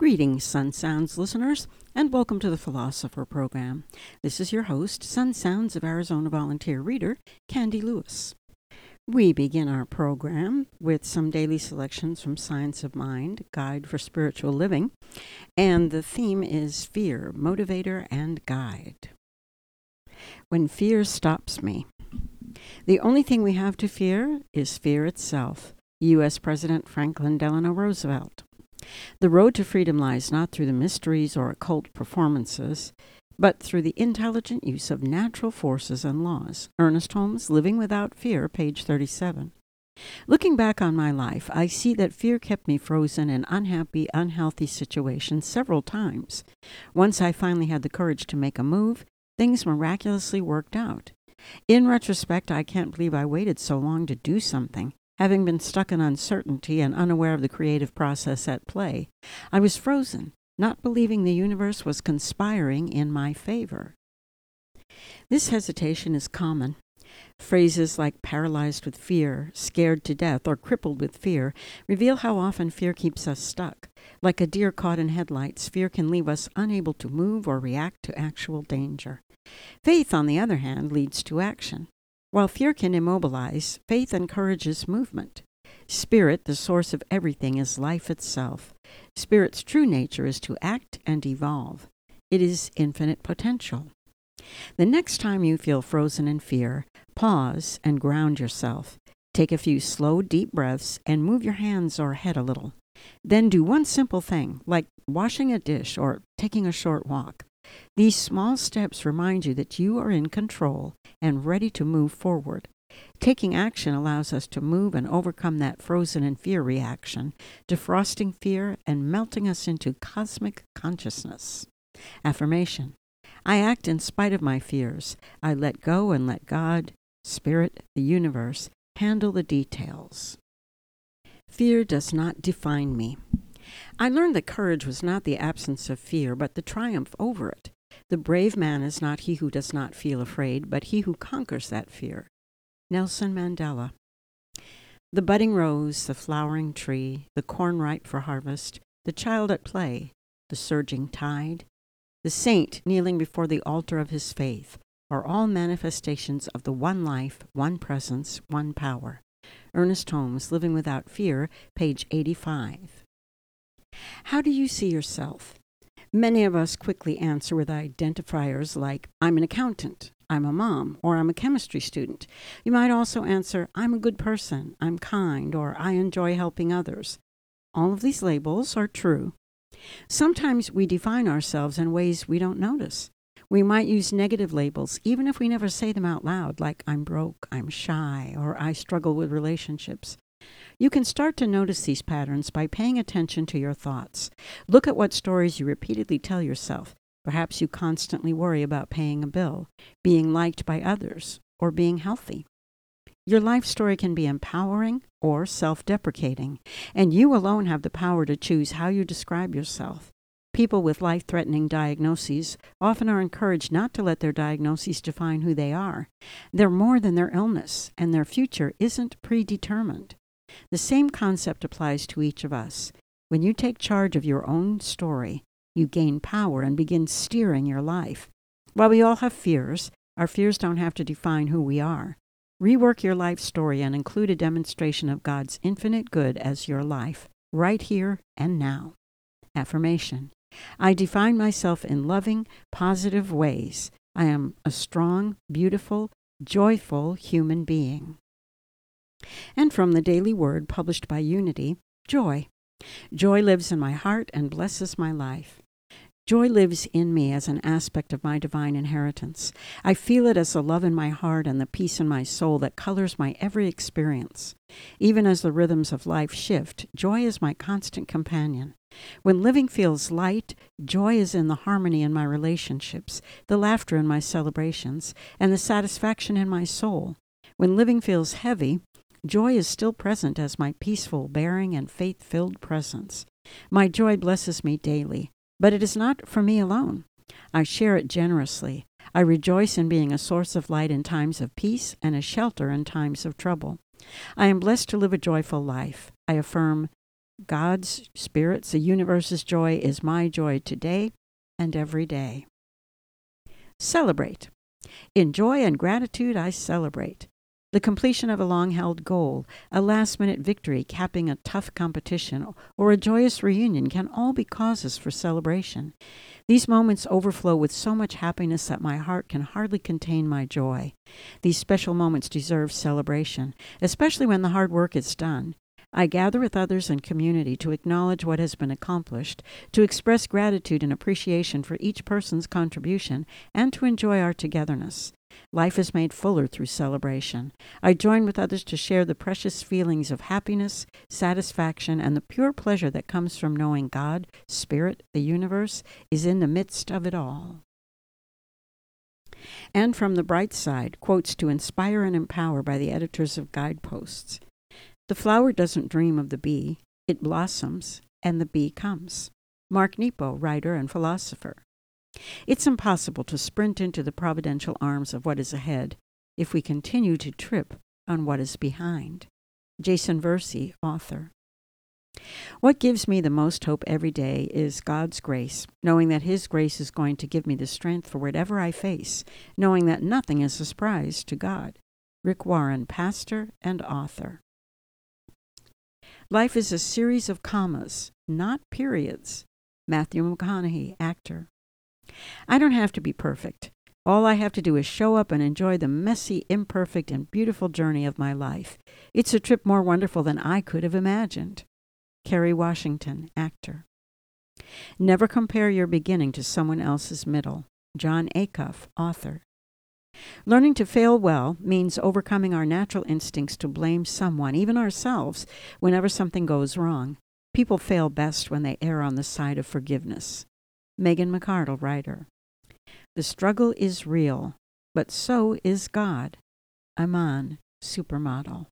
Greetings, Sun Sounds listeners, and welcome to the Philosopher Program. This is your host, Sun Sounds of Arizona volunteer reader, Candy Lewis. We begin our program with some daily selections from Science of Mind, Guide for Spiritual Living, and the theme is Fear, Motivator and Guide. When fear stops me. The only thing we have to fear is fear itself. U.S. President Franklin Delano Roosevelt. The road to freedom lies not through the mysteries or occult performances, but through the intelligent use of natural forces and laws. Ernest Holmes, Living Without Fear, page 37. Looking back on my life, I see that fear kept me frozen in unhappy, unhealthy situations several times. Once I finally had the courage to make a move, things miraculously worked out. In retrospect, I can't believe I waited so long to do something. Having been stuck in uncertainty and unaware of the creative process at play, I was frozen, not believing the universe was conspiring in my favor. This hesitation is common. Phrases like paralyzed with fear, scared to death, or crippled with fear reveal how often fear keeps us stuck. Like a deer caught in headlights, fear can leave us unable to move or react to actual danger. Faith, on the other hand, leads to action. While fear can immobilize, faith encourages movement. Spirit, the source of everything, is life itself. Spirit's true nature is to act and evolve. It is infinite potential. The next time you feel frozen in fear, pause and ground yourself. Take a few slow, deep breaths and move your hands or head a little. Then do one simple thing, like washing a dish or taking a short walk. These small steps remind you that you are in control and ready to move forward. Taking action allows us to move and overcome that frozen in fear reaction, defrosting fear and melting us into cosmic consciousness. Affirmation. I act in spite of my fears. I let go and let God, Spirit, the universe, handle the details. Fear does not define me. I learned that courage was not the absence of fear, but the triumph over it. The brave man is not he who does not feel afraid, but he who conquers that fear. Nelson Mandela. The budding rose, the flowering tree, the corn ripe for harvest, the child at play, the surging tide, the saint kneeling before the altar of his faith are all manifestations of the one life, one presence, one power. Ernest Holmes, Living Without Fear, page 85. How do you see yourself? Many of us quickly answer with identifiers like, I'm an accountant, I'm a mom, or I'm a chemistry student. You might also answer, I'm a good person, I'm kind, or I enjoy helping others. All of these labels are true. Sometimes we define ourselves in ways we don't notice. We might use negative labels, even if we never say them out loud, like I'm broke, I'm shy, or I struggle with relationships. You can start to notice these patterns by paying attention to your thoughts. Look at what stories you repeatedly tell yourself. Perhaps you constantly worry about paying a bill, being liked by others, or being healthy. Your life story can be empowering or self-deprecating, and you alone have the power to choose how you describe yourself. People with life-threatening diagnoses often are encouraged not to let their diagnoses define who they are. They're more than their illness, and their future isn't predetermined. The same concept applies to each of us. When you take charge of your own story, you gain power and begin steering your life. While we all have fears, our fears don't have to define who we are. Rework your life story and include a demonstration of God's infinite good as your life, right here and now. Affirmation. I define myself in loving, positive ways. I am a strong, beautiful, joyful human being. And from the Daily Word published by Unity, joy. Joy lives in my heart and blesses my life. Joy lives in me as an aspect of my divine inheritance. I feel it as the love in my heart and the peace in my soul that colors my every experience. Even as the rhythms of life shift, joy is my constant companion. When living feels light, joy is in the harmony in my relationships, the laughter in my celebrations, and the satisfaction in my soul. When living feels heavy, joy is still present as my peaceful, bearing, and faith-filled presence. My joy blesses me daily, but it is not for me alone. I share it generously. I rejoice in being a source of light in times of peace and a shelter in times of trouble. I am blessed to live a joyful life. I affirm, God's, Spirit's, the universe's joy is my joy today and every day. Celebrate. In joy and gratitude, I celebrate. The completion of a long-held goal, a last-minute victory capping a tough competition, or a joyous reunion can all be causes for celebration. These moments overflow with so much happiness that my heart can hardly contain my joy. These special moments deserve celebration, especially when the hard work is done. I gather with others in community to acknowledge what has been accomplished, to express gratitude and appreciation for each person's contribution, and to enjoy our togetherness. Life is made fuller through celebration. I join with others to share the precious feelings of happiness, satisfaction, and the pure pleasure that comes from knowing God, Spirit, the universe, is in the midst of it all. And from the bright side, quotes to inspire and empower by the editors of Guideposts. The flower doesn't dream of the bee, it blossoms, and the bee comes. Mark Nepo, writer and philosopher. It's impossible to sprint into the providential arms of what is ahead if we continue to trip on what is behind. Jason Versi, author. What gives me the most hope every day is God's grace, knowing that His grace is going to give me the strength for whatever I face, knowing that nothing is a surprise to God. Rick Warren, pastor and author. Life is a series of commas, not periods. Matthew McConaughey, actor. I don't have to be perfect. All I have to do is show up and enjoy the messy, imperfect, and beautiful journey of my life. It's a trip more wonderful than I could have imagined. Kerry Washington, actor. Never compare your beginning to someone else's middle. John Acuff, author. Learning to fail well means overcoming our natural instincts to blame someone, even ourselves, whenever something goes wrong. People fail best when they err on the side of forgiveness. Megan McArdle, writer. The struggle is real, but so is God. Iman, supermodel.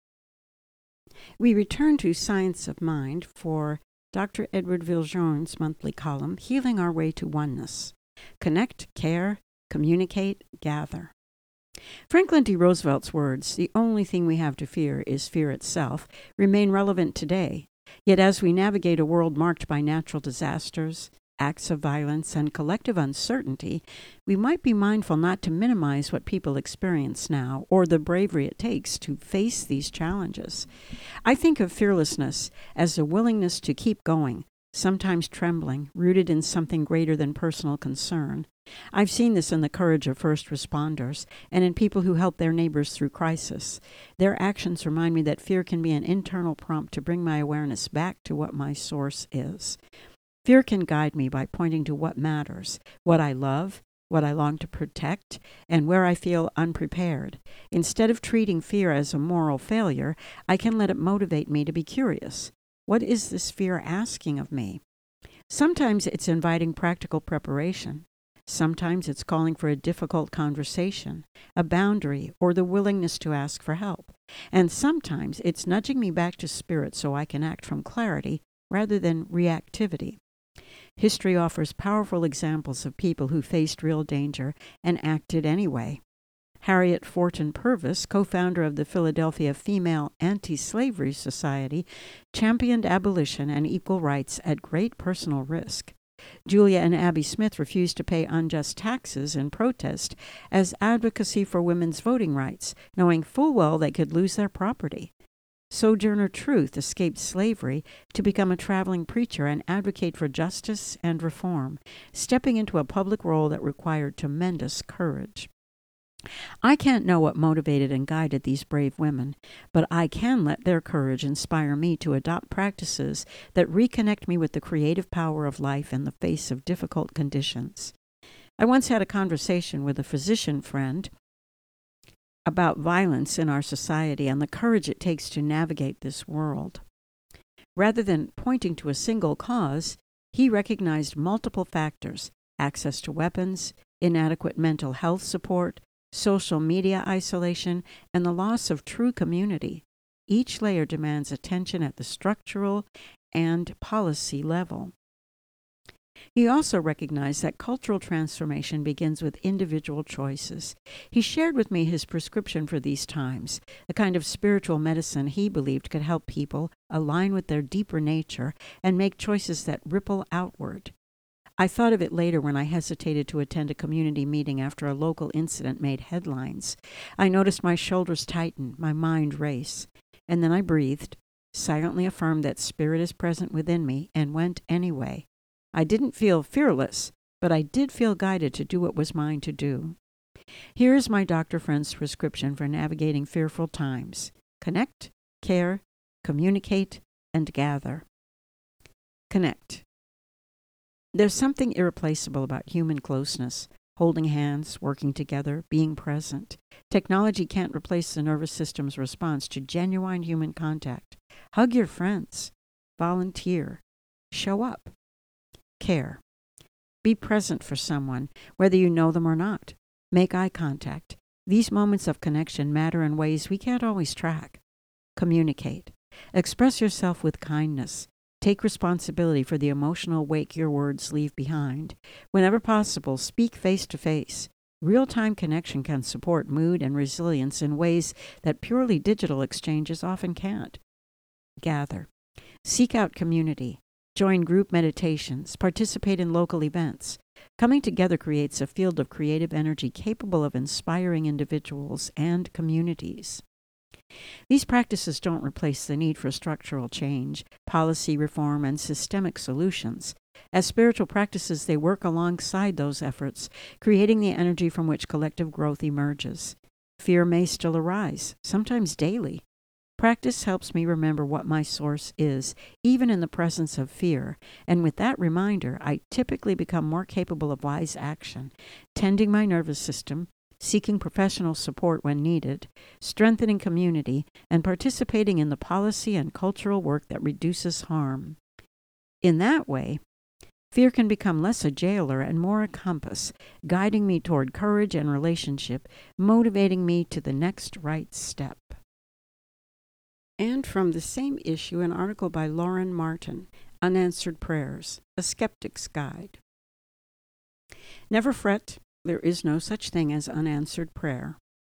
We return to Science of Mind for Dr. Edward Villejeune's monthly column, Healing Our Way to Oneness. Connect, care, communicate, gather. Franklin D. Roosevelt's words, "The only thing we have to fear is fear itself," remain relevant today. Yet as we navigate a world marked by natural disasters, acts of violence, and collective uncertainty, we might be mindful not to minimize what people experience now or the bravery it takes to face these challenges. I think of fearlessness as a willingness to keep going, sometimes trembling, rooted in something greater than personal concern. I've seen this in the courage of first responders and in people who help their neighbors through crisis. Their actions remind me that fear can be an internal prompt to bring my awareness back to what my source is. Fear can guide me by pointing to what matters, what I love, what I long to protect, and where I feel unprepared. Instead of treating fear as a moral failure, I can let it motivate me to be curious. What is this fear asking of me? Sometimes it's inviting practical preparation. Sometimes it's calling for a difficult conversation, a boundary, or the willingness to ask for help. And sometimes it's nudging me back to spirit so I can act from clarity rather than reactivity. History offers powerful examples of people who faced real danger and acted anyway. Harriet Fortin Purvis, co-founder of the Philadelphia Female Anti-Slavery Society, championed abolition and equal rights at great personal risk. Julia and Abby Smith refused to pay unjust taxes in protest as advocacy for women's voting rights, knowing full well they could lose their property. Sojourner Truth escaped slavery to become a traveling preacher and advocate for justice and reform, stepping into a public role that required tremendous courage. I can't know what motivated and guided these brave women, but I can let their courage inspire me to adopt practices that reconnect me with the creative power of life in the face of difficult conditions. I once had a conversation with a physician friend about violence in our society and the courage it takes to navigate this world. Rather than pointing to a single cause, he recognized multiple factors: access to weapons, inadequate mental health support, social media isolation, and the loss of true community. Each layer demands attention at the structural and policy level. He also recognized that cultural transformation begins with individual choices. He shared with me his prescription for these times, a kind of spiritual medicine he believed could help people align with their deeper nature and make choices that ripple outward. I thought of it later when I hesitated to attend a community meeting after a local incident made headlines. I noticed my shoulders tighten, my mind race, and then I breathed, silently affirmed that Spirit is present within me, and went anyway. I didn't feel fearless, but I did feel guided to do what was mine to do. Here is my doctor friend's prescription for navigating fearful times. Connect, care, communicate, and gather. Connect. There's something irreplaceable about human closeness, holding hands, working together, being present. Technology can't replace the nervous system's response to genuine human contact. Hug your friends. Volunteer. Show up. Care. Be present for someone, whether you know them or not. Make eye contact. These moments of connection matter in ways we can't always track. Communicate. Express yourself with kindness. Take responsibility for the emotional wake your words leave behind. Whenever possible, speak face to face. Real-time connection can support mood and resilience in ways that purely digital exchanges often can't. Gather. Seek out community. Join group meditations. Participate in local events. Coming together creates a field of creative energy capable of inspiring individuals and communities. These practices don't replace the need for structural change, policy reform, and systemic solutions. As spiritual practices, they work alongside those efforts, creating the energy from which collective growth emerges. Fear may still arise, sometimes daily. Practice helps me remember what my source is, even in the presence of fear, and with that reminder, I typically become more capable of wise action, tending my nervous system, seeking professional support when needed, strengthening community, and participating in the policy and cultural work that reduces harm. In that way, fear can become less a jailer and more a compass, guiding me toward courage and relationship, motivating me to the next right step. And from the same issue, an article by Lauren Martin, Unanswered Prayers, A Skeptic's Guide. Never fret. There is no such thing as unanswered prayer.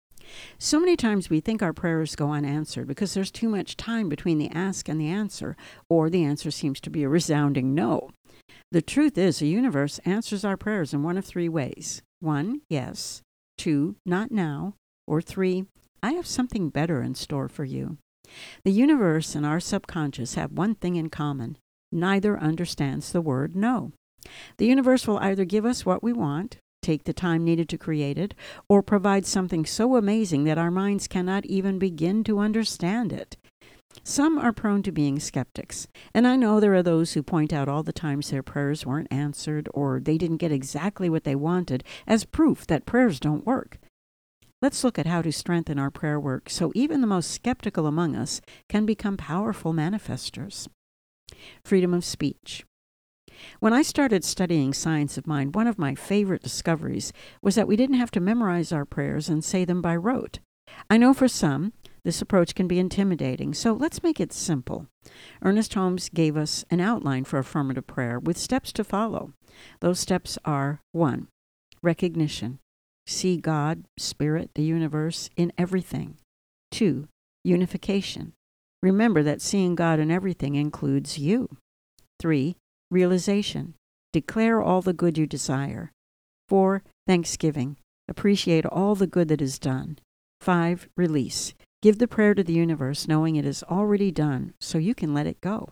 So many times we think our prayers go unanswered because there's too much time between the ask and the answer, or the answer seems to be a resounding no. The truth is, the universe answers our prayers in one of three ways. 1, yes. 2, not now. Or 3, I have something better in store for you. The universe and our subconscious have one thing in common. Neither understands the word no. The universe will either give us what we want, take the time needed to create it, or provide something so amazing that our minds cannot even begin to understand it. Some are prone to being skeptics, and I know there are those who point out all the times their prayers weren't answered or they didn't get exactly what they wanted as proof that prayers don't work. Let's look at how to strengthen our prayer work so even the most skeptical among us can become powerful manifestors. Freedom of speech. When I started studying science of mind, one of my favorite discoveries was that we didn't have to memorize our prayers and say them by rote. I know for some, this approach can be intimidating, so let's make it simple. Ernest Holmes gave us an outline for affirmative prayer with steps to follow. Those steps are: 1, recognition. See God, Spirit, the universe in everything. 2, unification. Remember that seeing God in everything includes you. 3, realization. Declare all the good you desire. 4, thanksgiving. Appreciate all the good that is done. 5, release. Give the prayer to the universe knowing it is already done so you can let it go.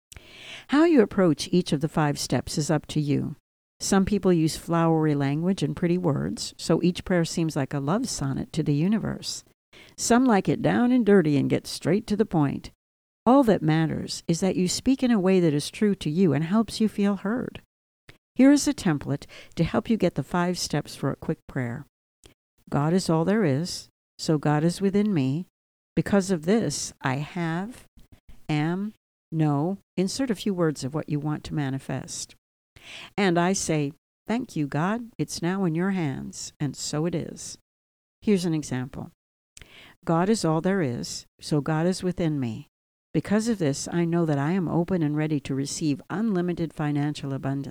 How you approach each of the 5 steps is up to you. Some people use flowery language and pretty words, so each prayer seems like a love sonnet to the universe. Some like it down and dirty and get straight to the point. All that matters is that you speak in a way that is true to you and helps you feel heard. Here is a template to help you get the 5 steps for a quick prayer. God is all there is, so God is within me. Because of this, I have, am, know. Insert a few words of what you want to manifest. And I say, thank you, God. It's now in your hands, and so it is. Here's an example. God is all there is, so God is within me. Because of this, I know that I am open and ready to receive unlimited financial abundance.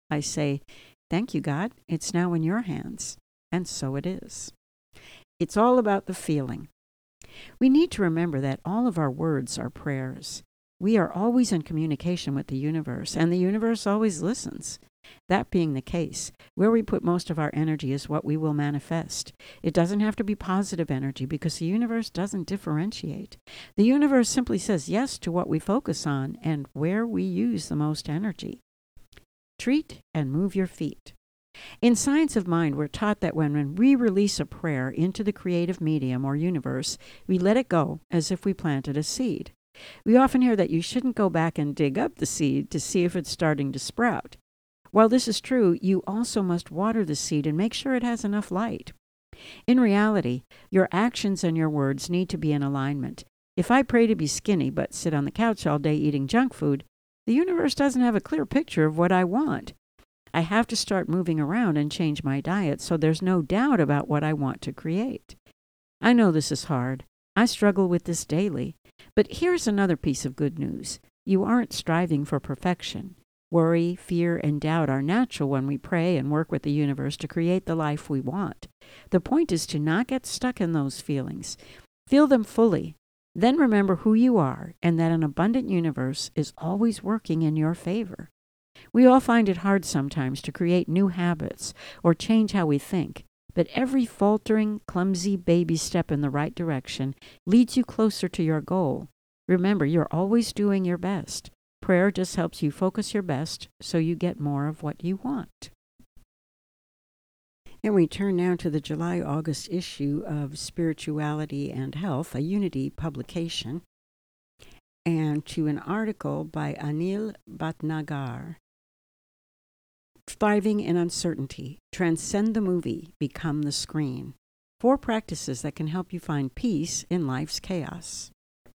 I say, "Thank you, God. It's now in your hands." And so it is. It's all about the feeling. We need to remember that all of our words are prayers. We are always in communication with the universe, and the universe always listens. That being the case, where we put most of our energy is what we will manifest. It doesn't have to be positive energy because the universe doesn't differentiate. The universe simply says yes to what we focus on and where we use the most energy. Treat and move your feet. In Science of Mind, we're taught that when we release a prayer into the creative medium or universe, we let it go as if we planted a seed. We often hear that you shouldn't go back and dig up the seed to see if it's starting to sprout. While this is true, you also must water the seed and make sure it has enough light. In reality, your actions and your words need to be in alignment. If I pray to be skinny but sit on the couch all day eating junk food, the universe doesn't have a clear picture of what I want. I have to start moving around and change my diet so there's no doubt about what I want to create. I know this is hard. I struggle with this daily. But here's another piece of good news. You aren't striving for perfection. Worry, fear, and doubt are natural when we pray and work with the universe to create the life we want. The point is to not get stuck in those feelings. Feel them fully. Then remember who you are and that an abundant universe is always working in your favor. We all find it hard sometimes to create new habits or change how we think, but every faltering, clumsy baby step in the right direction leads you closer to your goal. Remember, you're always doing your best. Prayer just helps you focus your best so you get more of what you want. And we turn now to the July-August issue of Spirituality and Health, a Unity publication, and to an article by Anil Bhatnagar. Thriving in Uncertainty. Transcend the movie. Become the screen. 4 practices that can help you find peace in life's chaos.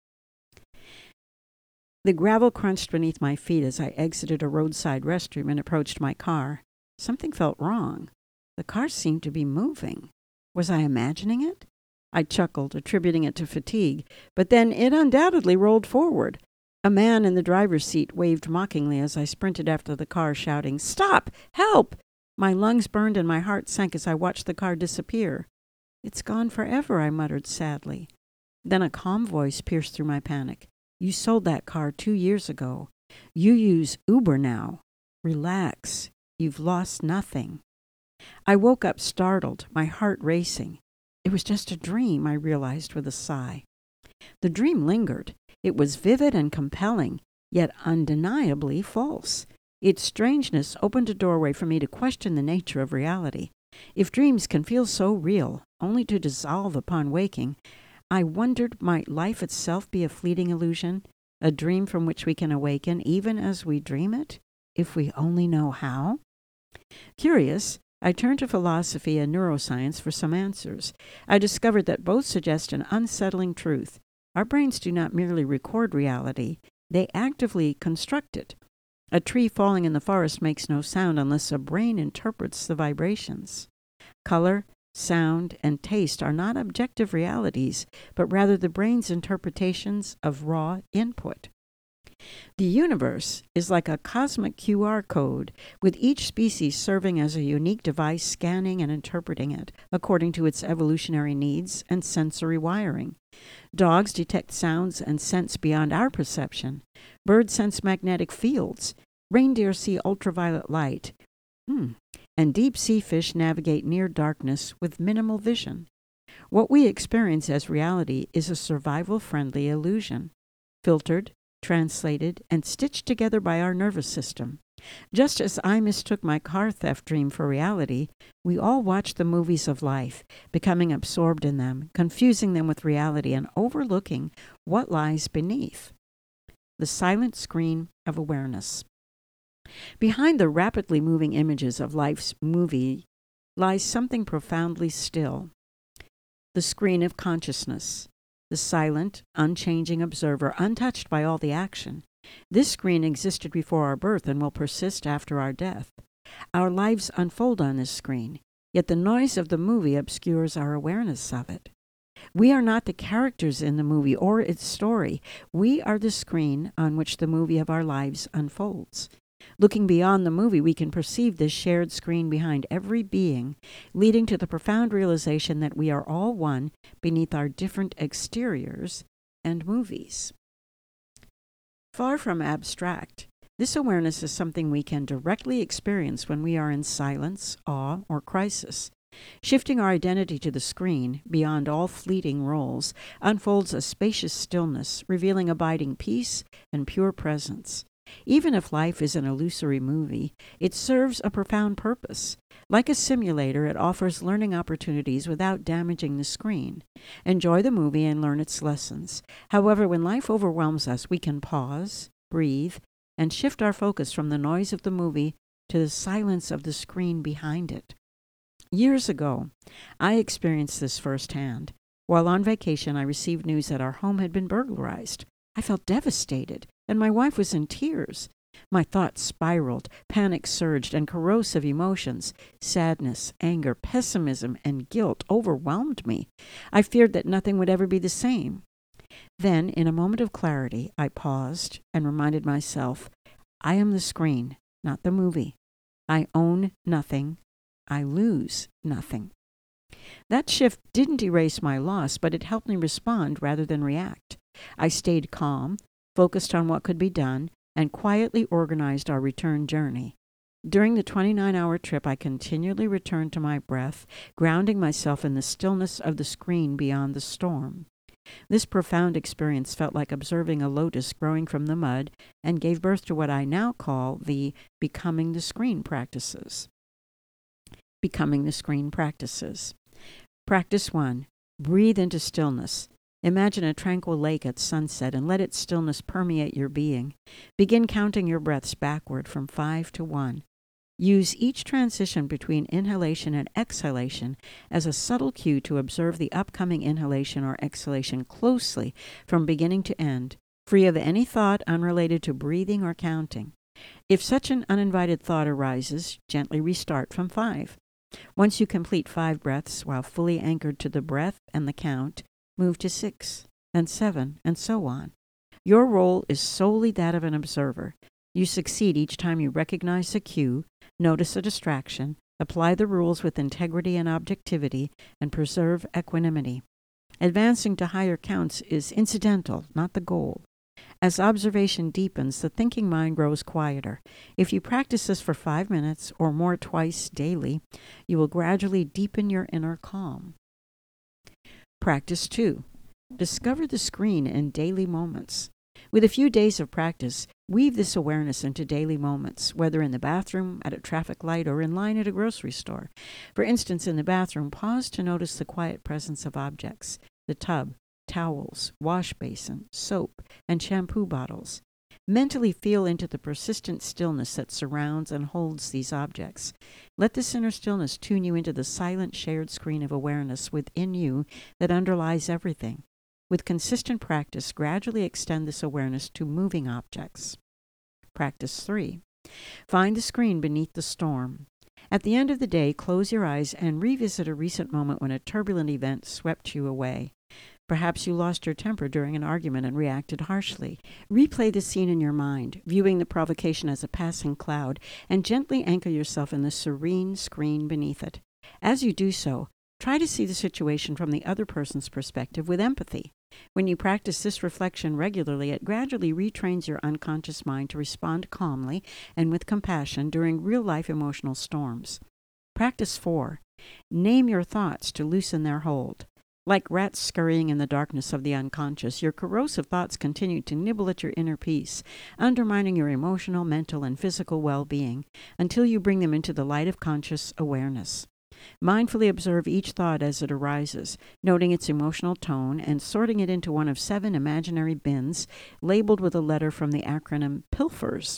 The gravel crunched beneath my feet as I exited a roadside restroom and approached my car. Something felt wrong. The car seemed to be moving. Was I imagining it? I chuckled, attributing it to fatigue, but then it undoubtedly rolled forward. A man in the driver's seat waved mockingly as I sprinted after the car, shouting, "Stop! Help!" My lungs burned and my heart sank as I watched the car disappear. "It's gone forever," I muttered sadly. Then a calm voice pierced through my panic. "You sold that car 2 years ago. You use Uber now. Relax. You've lost nothing." I woke up startled, my heart racing. It was just a dream, I realized with a sigh. The dream lingered. It was vivid and compelling, yet undeniably false. Its strangeness opened a doorway for me to question the nature of reality. If dreams can feel so real, only to dissolve upon waking, I wondered, might life itself be a fleeting illusion, a dream from which we can awaken even as we dream it, if we only know how? Curious, I turned to philosophy and neuroscience for some answers. I discovered that both suggest an unsettling truth. Our brains do not merely record reality, they actively construct it. A tree falling in the forest makes no sound unless a brain interprets the vibrations. Color, sound, and taste are not objective realities, but rather the brain's interpretations of raw input. The universe is like a cosmic QR code, with each species serving as a unique device scanning and interpreting it according to its evolutionary needs and sensory wiring. Dogs detect sounds and scents beyond our perception. Birds sense magnetic fields. Reindeer see ultraviolet light. And deep-sea fish navigate near darkness with minimal vision. What we experience as reality is a survival-friendly illusion, filtered, translated, and stitched together by our nervous system. Just as I mistook my car theft dream for reality, we all watch the movies of life, becoming absorbed in them, confusing them with reality, and overlooking what lies beneath. The silent screen of awareness. Behind the rapidly moving images of life's movie lies something profoundly still. The screen of consciousness. The silent, unchanging observer, untouched by all the action. This screen existed before our birth and will persist after our death. Our lives unfold on this screen, yet the noise of the movie obscures our awareness of it. We are not the characters in the movie or its story. We are the screen on which the movie of our lives unfolds. Looking beyond the movie, we can perceive this shared screen behind every being, leading to the profound realization that we are all one beneath our different exteriors and movies. Far from abstract, this awareness is something we can directly experience when we are in silence, awe, or crisis. Shifting our identity to the screen, beyond all fleeting roles, unfolds a spacious stillness, revealing abiding peace and pure presence. Even if life is an illusory movie, it serves a profound purpose. Like a simulator, it offers learning opportunities without damaging the screen. Enjoy the movie and learn its lessons. However, when life overwhelms us, we can pause, breathe, and shift our focus from the noise of the movie to the silence of the screen behind it. Years ago, I experienced this firsthand. While on vacation, I received news that our home had been burglarized. I felt devastated, and my wife was in tears. My thoughts spiraled, panic surged, and corrosive emotions, sadness, anger, pessimism, and guilt overwhelmed me. I feared that nothing would ever be the same. Then, in a moment of clarity, I paused and reminded myself, I am the screen, not the movie. I own nothing. I lose nothing. That shift didn't erase my loss, but it helped me respond rather than react. I stayed calm, focused on what could be done, and quietly organized our return journey. During the 29-hour trip, I continually returned to my breath, grounding myself in the stillness of the screen beyond the storm. This profound experience felt like observing a lotus growing from the mud and gave birth to what I now call the Becoming the Screen practices. Becoming the Screen practices. Practice 1. Breathe into stillness. Imagine a tranquil lake at sunset and let its stillness permeate your being. Begin counting your breaths backward from 5 to 1. Use each transition between inhalation and exhalation as a subtle cue to observe the upcoming inhalation or exhalation closely from beginning to end, free of any thought unrelated to breathing or counting. If such an uninvited thought arises, gently restart from 5. Once you complete 5 breaths while fully anchored to the breath and the count, move to 6, and 7, and so on. Your role is solely that of an observer. You succeed each time you recognize a cue, notice a distraction, apply the rules with integrity and objectivity, and preserve equanimity. Advancing to higher counts is incidental, not the goal. As observation deepens, the thinking mind grows quieter. If you practice this for 5 minutes or more twice daily, you will gradually deepen your inner calm. Practice 2. Discover the screen in daily moments. With a few days of practice, weave this awareness into daily moments, whether in the bathroom, at a traffic light, or in line at a grocery store. For instance, in the bathroom, pause to notice the quiet presence of objects: the tub, towels, wash basin, soap, and shampoo bottles. Mentally feel into the persistent stillness that surrounds and holds these objects. Let this inner stillness tune you into the silent shared screen of awareness within you that underlies everything. With consistent practice, gradually extend this awareness to moving objects. Practice 3. Find the screen beneath the storm. At the end of the day, close your eyes and revisit a recent moment when a turbulent event swept you away. Perhaps you lost your temper during an argument and reacted harshly. Replay the scene in your mind, viewing the provocation as a passing cloud, and gently anchor yourself in the serene screen beneath it. As you do so, try to see the situation from the other person's perspective with empathy. When you practice this reflection regularly, it gradually retrains your unconscious mind to respond calmly and with compassion during real-life emotional storms. Practice 4. Name your thoughts to loosen their hold. Like rats scurrying in the darkness of the unconscious, your corrosive thoughts continue to nibble at your inner peace, undermining your emotional, mental, and physical well-being until you bring them into the light of conscious awareness. Mindfully observe each thought as it arises, noting its emotional tone and sorting it into one of 7 imaginary bins labeled with a letter from the acronym PILFERS.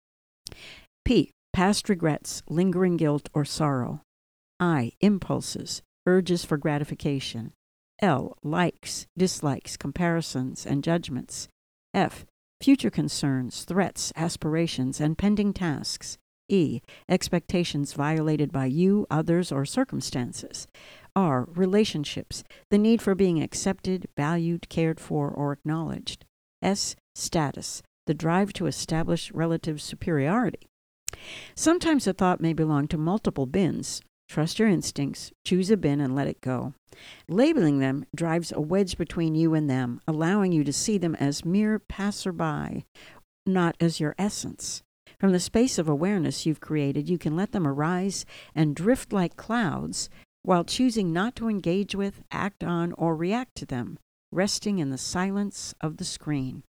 P. Past regrets, lingering guilt, or sorrow. I. Impulses, urges for gratification. L. Likes, dislikes, comparisons, and judgments. F. Future concerns, threats, aspirations, and pending tasks. E. Expectations violated by you, others, or circumstances. R. Relationships, the need for being accepted, valued, cared for, or acknowledged. S. Status, the drive to establish relative superiority. Sometimes a thought may belong to multiple bins. Trust your instincts, choose a bin, and let it go. Labeling them drives a wedge between you and them, allowing you to see them as mere passerby, not as your essence. From the space of awareness you've created, you can let them arise and drift like clouds while choosing not to engage with, act on, or react to them, resting in the silence of the screen.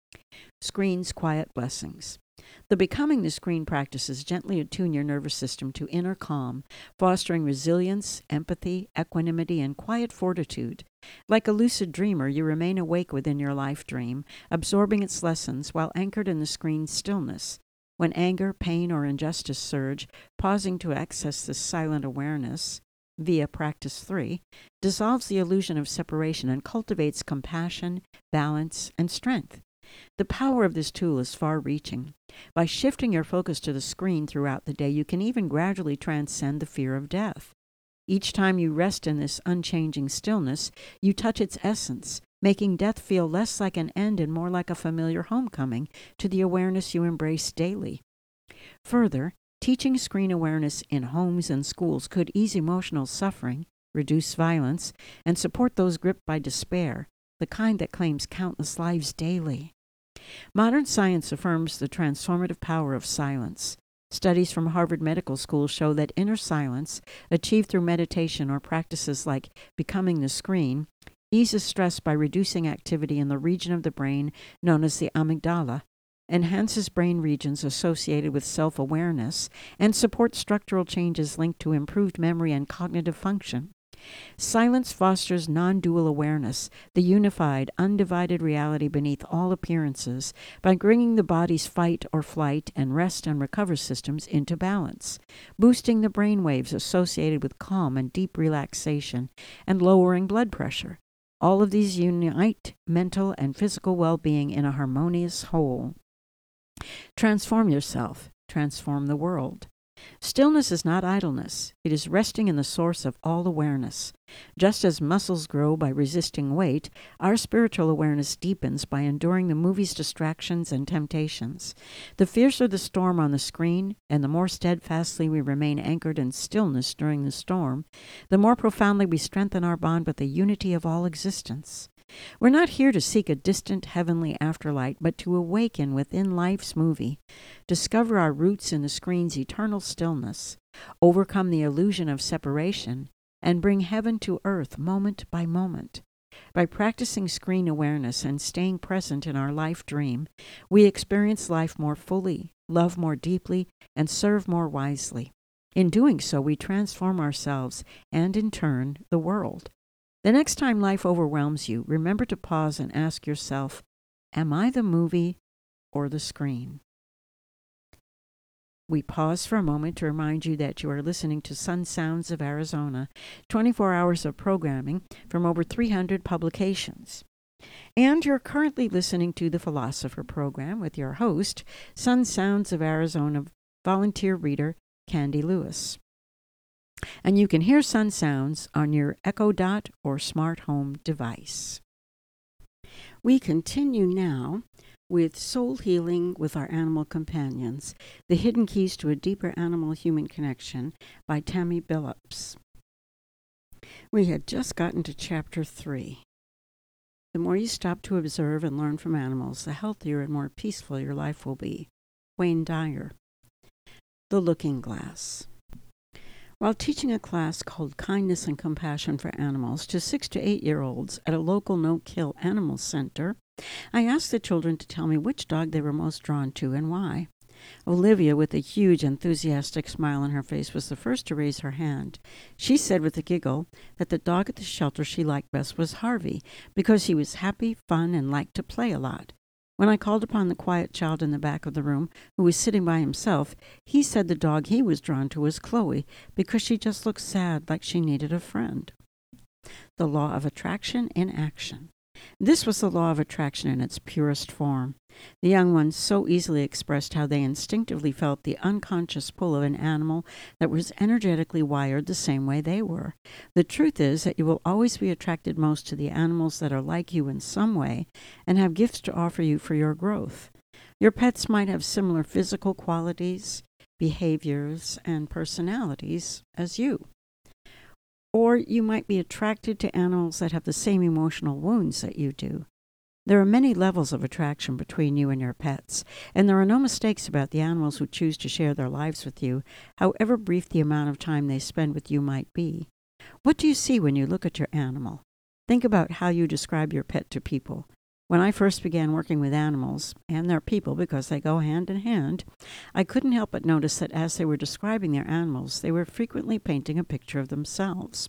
Screen's quiet blessings. The Becoming the Screen practices gently attune your nervous system to inner calm, fostering resilience, empathy, equanimity, and quiet fortitude. Like a lucid dreamer, you remain awake within your life dream, absorbing its lessons while anchored in the screen's stillness. When anger, pain, or injustice surge, pausing to access this silent awareness, via Practice 3, dissolves the illusion of separation and cultivates compassion, balance, and strength. The power of this tool is far-reaching. By shifting your focus to the screen throughout the day, you can even gradually transcend the fear of death. Each time you rest in this unchanging stillness, you touch its essence, making death feel less like an end and more like a familiar homecoming to the awareness you embrace daily. Further, teaching screen awareness in homes and schools could ease emotional suffering, reduce violence, and support those gripped by despair, the kind that claims countless lives daily. Modern science affirms the transformative power of silence. Studies from Harvard Medical School show that inner silence, achieved through meditation or practices like Becoming the Screen, eases stress by reducing activity in the region of the brain known as the amygdala, enhances brain regions associated with self-awareness, and supports structural changes linked to improved memory and cognitive function. Silence fosters non-dual awareness, the unified, undivided reality beneath all appearances, by bringing the body's fight or flight and rest and recover systems into balance, boosting the brain waves associated with calm and deep relaxation, and lowering blood pressure. All of these unite mental and physical well-being in a harmonious whole. Transform yourself. Transform the world. Stillness is not idleness. It is resting in the source of all awareness. Just as muscles grow by resisting weight, our spiritual awareness deepens by enduring the movie's distractions and temptations. The fiercer the storm on the screen, and the more steadfastly we remain anchored in stillness during the storm, the more profoundly we strengthen our bond with the unity of all existence. We're not here to seek a distant heavenly afterlight, but to awaken within life's movie, discover our roots in the screen's eternal stillness, overcome the illusion of separation, and bring heaven to earth moment by moment. By practicing screen awareness and staying present in our life dream, we experience life more fully, love more deeply, and serve more wisely. In doing so, we transform ourselves and, in turn, the world. The next time life overwhelms you, remember to pause and ask yourself, am I the movie or the screen? We pause for a moment to remind you that you are listening to Sun Sounds of Arizona, 24 hours of programming from over 300 publications. And you're currently listening to the Philosopher program with your host, Sun Sounds of Arizona volunteer reader, Candy Lewis. And you can hear Sun Sounds on your Echo Dot or smart home device. We continue now with Soul Healing with Our Animal Companions, The Hidden Keys to a Deeper Animal-Human Connection by Tammy Billups. We had just gotten to Chapter 3. The more you stop to observe and learn from animals, the healthier and more peaceful your life will be. Wayne Dyer. The Looking Glass. While teaching a class called Kindness and Compassion for Animals to 6 to 8-year-olds at a local no-kill animal center, I asked the children to tell me which dog they were most drawn to and why. Olivia, with a huge, enthusiastic smile on her face, was the first to raise her hand. She said with a giggle that the dog at the shelter she liked best was Harvey, because he was happy, fun, and liked to play a lot. When I called upon the quiet child in the back of the room, who was sitting by himself, he said the dog he was drawn to was Chloe, because she just looked sad, like she needed a friend. The law of attraction in action. This was the law of attraction in its purest form. The young ones so easily expressed how they instinctively felt the unconscious pull of an animal that was energetically wired the same way they were. The truth is that you will always be attracted most to the animals that are like you in some way and have gifts to offer you for your growth. Your pets might have similar physical qualities, behaviors, and personalities as you. Or you might be attracted to animals that have the same emotional wounds that you do. There are many levels of attraction between you and your pets, and there are no mistakes about the animals who choose to share their lives with you, however brief the amount of time they spend with you might be. What do you see when you look at your animal? Think about how you describe your pet to people. When I first began working with animals, and their people because they go hand in hand, I couldn't help but notice that as they were describing their animals, they were frequently painting a picture of themselves.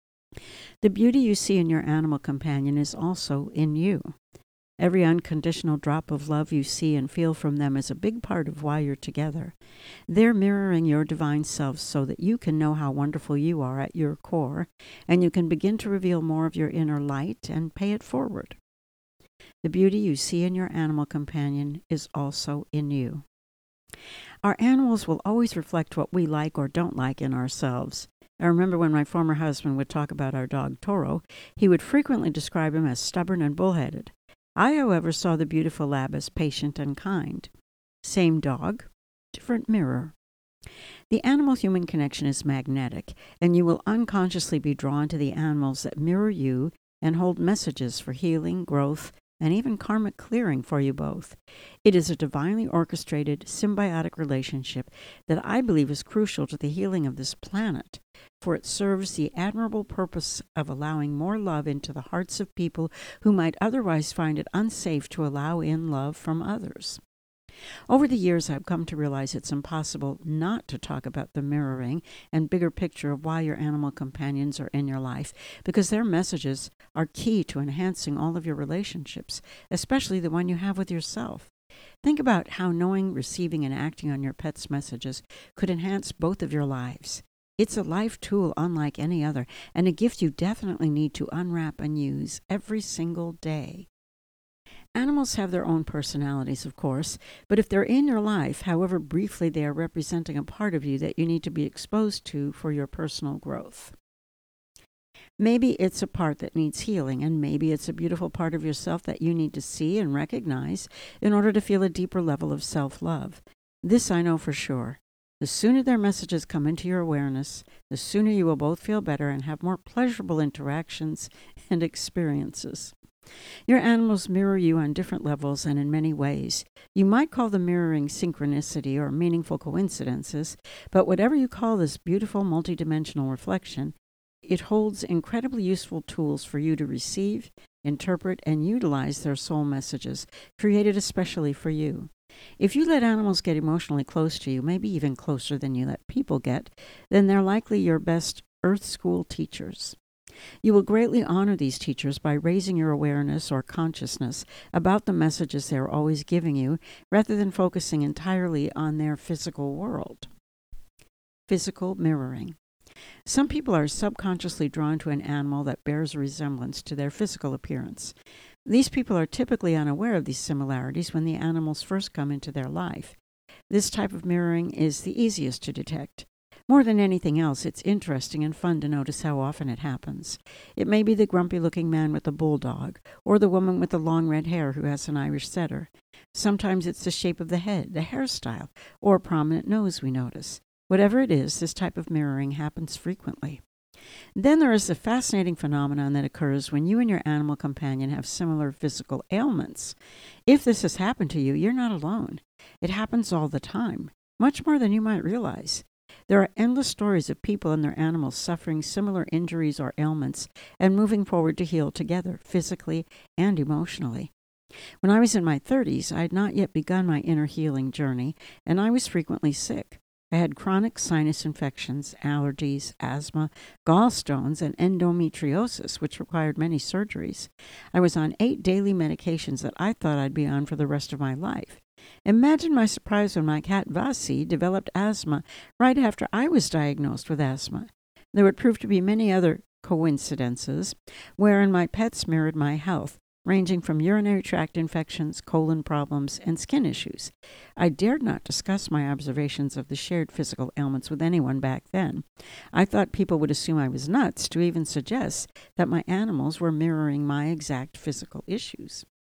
The beauty you see in your animal companion is also in you. Every unconditional drop of love you see and feel from them is a big part of why you're together. They're mirroring your divine self so that you can know how wonderful you are at your core, and you can begin to reveal more of your inner light and pay it forward. The beauty you see in your animal companion is also in you. Our animals will always reflect what we like or don't like in ourselves. I remember when my former husband would talk about our dog Toro, he would frequently describe him as stubborn and bullheaded. I, however, saw the beautiful lab as patient and kind. Same dog, different mirror. The animal-human connection is magnetic, and you will unconsciously be drawn to the animals that mirror you and hold messages for healing, growth, and even karmic clearing for you both. It is a divinely orchestrated, symbiotic relationship that I believe is crucial to the healing of this planet, for it serves the admirable purpose of allowing more love into the hearts of people who might otherwise find it unsafe to allow in love from others. Over the years, I've come to realize it's impossible not to talk about the mirroring and bigger picture of why your animal companions are in your life, because their messages are key to enhancing all of your relationships, especially the one you have with yourself. Think about how knowing, receiving, and acting on your pet's messages could enhance both of your lives. It's a life tool unlike any other, and a gift you definitely need to unwrap and use every single day. Animals have their own personalities, of course, but if they're in your life, however briefly, they are representing a part of you that you need to be exposed to for your personal growth. Maybe it's a part that needs healing, and maybe it's a beautiful part of yourself that you need to see and recognize in order to feel a deeper level of self-love. This I know for sure. The sooner their messages come into your awareness, the sooner you will both feel better and have more pleasurable interactions and experiences. Your animals mirror you on different levels and in many ways. You might call the mirroring synchronicity or meaningful coincidences, but whatever you call this beautiful multidimensional reflection, it holds incredibly useful tools for you to receive, interpret, and utilize their soul messages, created especially for you. If you let animals get emotionally close to you, maybe even closer than you let people get, then they're likely your best Earth School teachers. You will greatly honor these teachers by raising your awareness or consciousness about the messages they are always giving you, rather than focusing entirely on their physical world. Physical mirroring. Some people are subconsciously drawn to an animal that bears a resemblance to their physical appearance. These people are typically unaware of these similarities when the animals first come into their life. This type of mirroring is the easiest to detect. More than anything else, it's interesting and fun to notice how often it happens. It may be the grumpy-looking man with the bulldog, or the woman with the long red hair who has an Irish setter. Sometimes it's the shape of the head, the hairstyle, or a prominent nose we notice. Whatever it is, this type of mirroring happens frequently. Then there is the fascinating phenomenon that occurs when you and your animal companion have similar physical ailments. If this has happened to you, you're not alone. It happens all the time, much more than you might realize. There are endless stories of people and their animals suffering similar injuries or ailments and moving forward to heal together, physically and emotionally. When I was in my 30s, I had not yet begun my inner healing journey, and I was frequently sick. I had chronic sinus infections, allergies, asthma, gallstones, and endometriosis, which required many surgeries. I was on 8 daily medications that I thought I'd be on for the rest of my life. Imagine my surprise when my cat Vasi developed asthma right after I was diagnosed with asthma. There would prove to be many other coincidences wherein my pets mirrored my health, ranging from urinary tract infections, colon problems, and skin issues. I dared not discuss my observations of the shared physical ailments with anyone back then. I thought people would assume I was nuts to even suggest that my animals were mirroring my exact physical issues.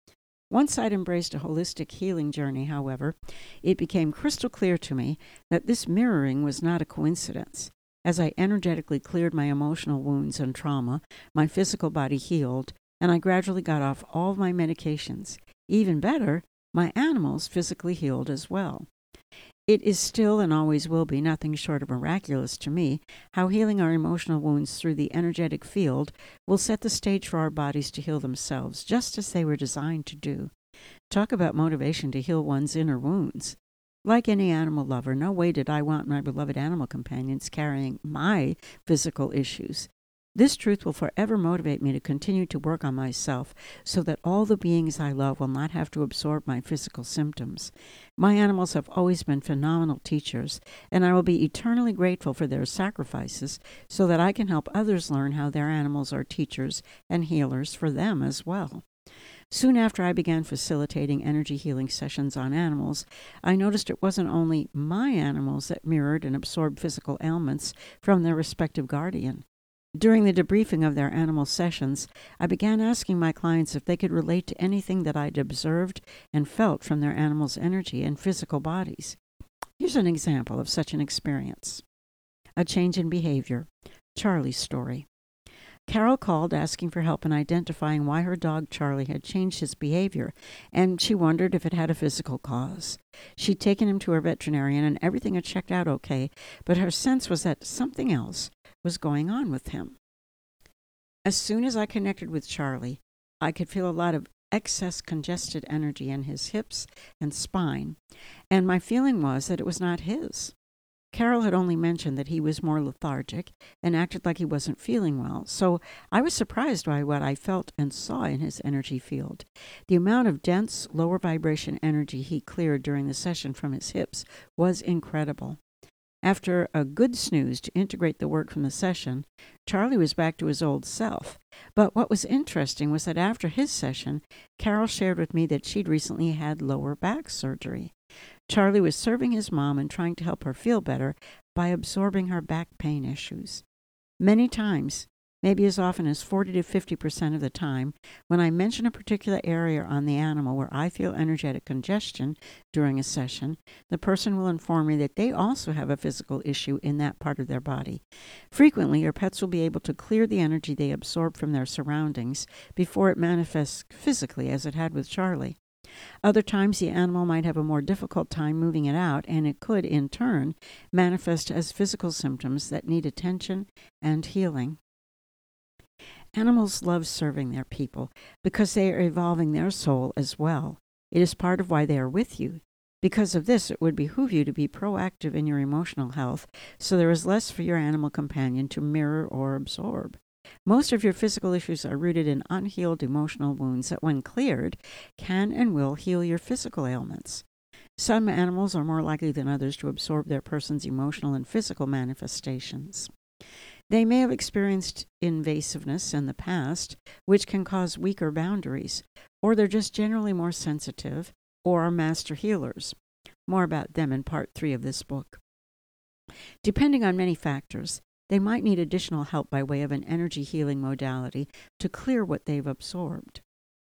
Once I'd embraced a holistic healing journey, however, it became crystal clear to me that this mirroring was not a coincidence. As I energetically cleared my emotional wounds and trauma, my physical body healed, and I gradually got off all of my medications. Even better, my animals physically healed as well. It is still and always will be nothing short of miraculous to me how healing our emotional wounds through the energetic field will set the stage for our bodies to heal themselves, just as they were designed to do. Talk about motivation to heal one's inner wounds. Like any animal lover, no way did I want my beloved animal companions carrying my physical issues. This truth will forever motivate me to continue to work on myself so that all the beings I love will not have to absorb my physical symptoms. My animals have always been phenomenal teachers, and I will be eternally grateful for their sacrifices so that I can help others learn how their animals are teachers and healers for them as well. Soon after I began facilitating energy healing sessions on animals, I noticed it wasn't only my animals that mirrored and absorbed physical ailments from their respective guardian. During the debriefing of their animal sessions, I began asking my clients if they could relate to anything that I'd observed and felt from their animals' energy and physical bodies. Here's an example of such an experience. A change in behavior. Charlie's story. Carol called asking for help in identifying why her dog Charlie had changed his behavior, and she wondered if it had a physical cause. She'd taken him to her veterinarian and everything had checked out okay, but her sense was that something else was going on with him. As soon as I connected with Charlie, I could feel a lot of excess congested energy in his hips and spine, and my feeling was that it was not his. Carol had only mentioned that he was more lethargic and acted like he wasn't feeling well, so I was surprised by what I felt and saw in his energy field. The amount of dense, lower vibration energy he cleared during the session from his hips was incredible. After a good snooze to integrate the work from the session, Charlie was back to his old self. But what was interesting was that after his session, Carol shared with me that she'd recently had lower back surgery. Charlie was serving his mom and trying to help her feel better by absorbing her back pain issues. Many times, maybe as often as 40 to 50% of the time, when I mention a particular area on the animal where I feel energetic congestion during a session, the person will inform me that they also have a physical issue in that part of their body. Frequently, your pets will be able to clear the energy they absorb from their surroundings before it manifests physically, as it had with Charlie. Other times, the animal might have a more difficult time moving it out, and it could, in turn, manifest as physical symptoms that need attention and healing. Animals love serving their people because they are evolving their soul as well. It is part of why they are with you. Because of this, it would behoove you to be proactive in your emotional health so there is less for your animal companion to mirror or absorb. Most of your physical issues are rooted in unhealed emotional wounds that, when cleared, can and will heal your physical ailments. Some animals are more likely than others to absorb their person's emotional and physical manifestations. They may have experienced invasiveness in the past, which can cause weaker boundaries, or they're just generally more sensitive, or are master healers. More about them in part 3 of this book. Depending on many factors, they might need additional help by way of an energy healing modality to clear what they've absorbed.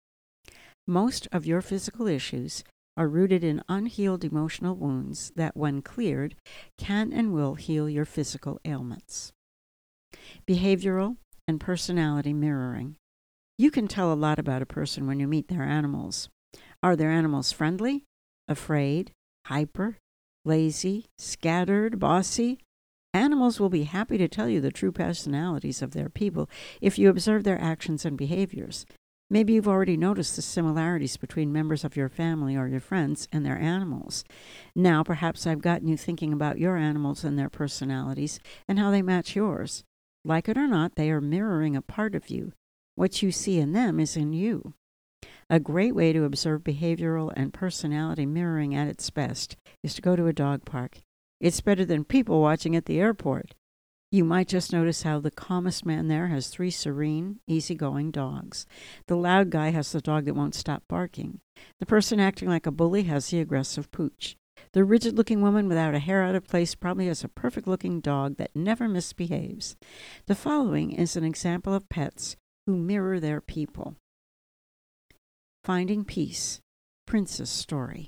Most of your physical issues are rooted in unhealed emotional wounds that, when cleared, can and will heal your physical ailments. Behavioral and personality mirroring. You can tell a lot about a person when you meet their animals. Are their animals friendly, afraid, hyper, lazy, scattered, bossy? Animals will be happy to tell you the true personalities of their people if you observe their actions and behaviors. Maybe you've already noticed the similarities between members of your family or your friends and their animals. Now, perhaps I've gotten you thinking about your animals and their personalities and how they match yours. Like it or not, they are mirroring a part of you. What you see in them is in you. A great way to observe behavioral and personality mirroring at its best is to go to a dog park. It's better than people watching at the airport. You might just notice how the calmest man there has 3 serene, easygoing dogs. The loud guy has the dog that won't stop barking. The person acting like a bully has the aggressive pooch. The rigid-looking woman without a hair out of place probably has a perfect-looking dog that never misbehaves. The following is an example of pets who mirror their people. Finding Peace, Prince's Story.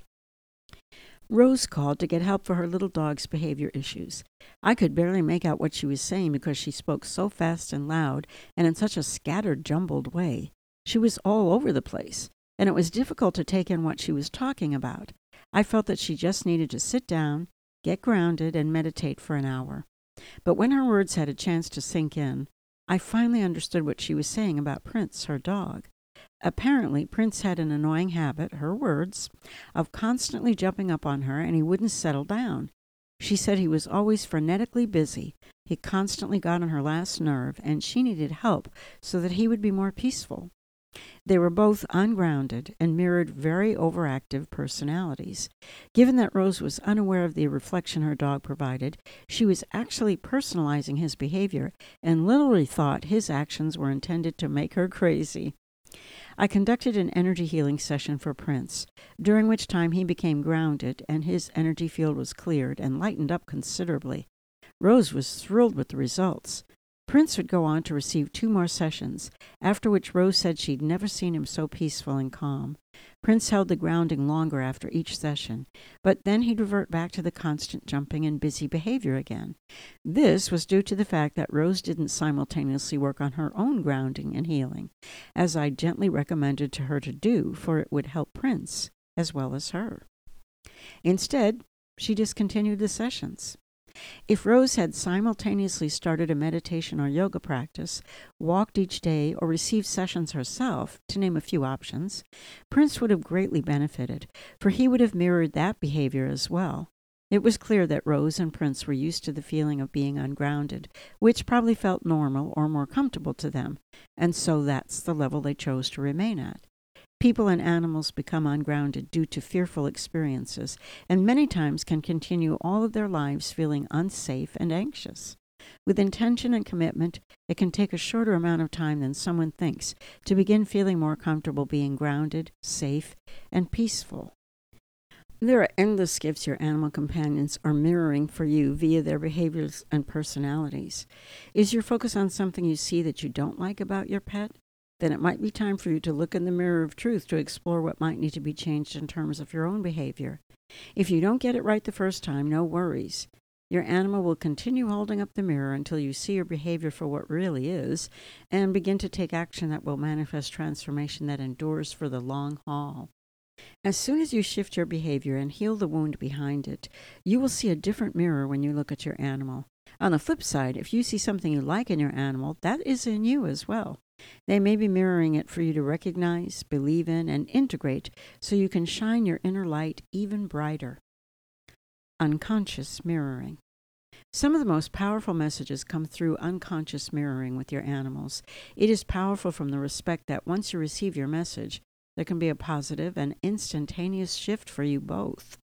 Rose called to get help for her little dog's behavior issues. I could barely make out what she was saying because she spoke so fast and loud and in such a scattered, jumbled way. She was all over the place, and it was difficult to take in what she was talking about. I felt that she just needed to sit down, get grounded, and meditate for an hour. But when her words had a chance to sink in, I finally understood what she was saying about Prince, her dog. Apparently, Prince had an annoying habit, her words, of constantly jumping up on her, and he wouldn't settle down. She said he was always frenetically busy. He constantly got on her last nerve, and she needed help so that he would be more peaceful. They were both ungrounded and mirrored very overactive personalities. Given that Rose was unaware of the reflection her dog provided, she was actually personalizing his behavior and literally thought his actions were intended to make her crazy. I conducted an energy healing session for Prince, during which time he became grounded and his energy field was cleared and lightened up considerably. Rose was thrilled with the results. Prince would go on to receive 2 more sessions, after which Rose said she'd never seen him so peaceful and calm. Prince held the grounding longer after each session, but then he'd revert back to the constant jumping and busy behavior again. This was due to the fact that Rose didn't simultaneously work on her own grounding and healing, as I gently recommended to her to do, for it would help Prince as well as her. Instead, she discontinued the sessions. If Rose had simultaneously started a meditation or yoga practice, walked each day, or received sessions herself, to name a few options, Prince would have greatly benefited, for he would have mirrored that behavior as well. It was clear that Rose and Prince were used to the feeling of being ungrounded, which probably felt normal or more comfortable to them, and so that's the level they chose to remain at. People and animals become ungrounded due to fearful experiences, and many times can continue all of their lives feeling unsafe and anxious. With intention and commitment, it can take a shorter amount of time than someone thinks to begin feeling more comfortable being grounded, safe, and peaceful. There are endless gifts your animal companions are mirroring for you via their behaviors and personalities. Is your focus on something you see that you don't like about your pet? Then it might be time for you to look in the mirror of truth to explore what might need to be changed in terms of your own behavior. If you don't get it right the first time, no worries. Your animal will continue holding up the mirror until you see your behavior for what really is and begin to take action that will manifest transformation that endures for the long haul. As soon as you shift your behavior and heal the wound behind it, you will see a different mirror when you look at your animal. On the flip side, if you see something you like in your animal, that is in you as well. They may be mirroring it for you to recognize, believe in, and integrate so you can shine your inner light even brighter. Unconscious mirroring. Some of the most powerful messages come through unconscious mirroring with your animals. It is powerful from the respect that once you receive your message, there can be a positive and instantaneous shift for you both.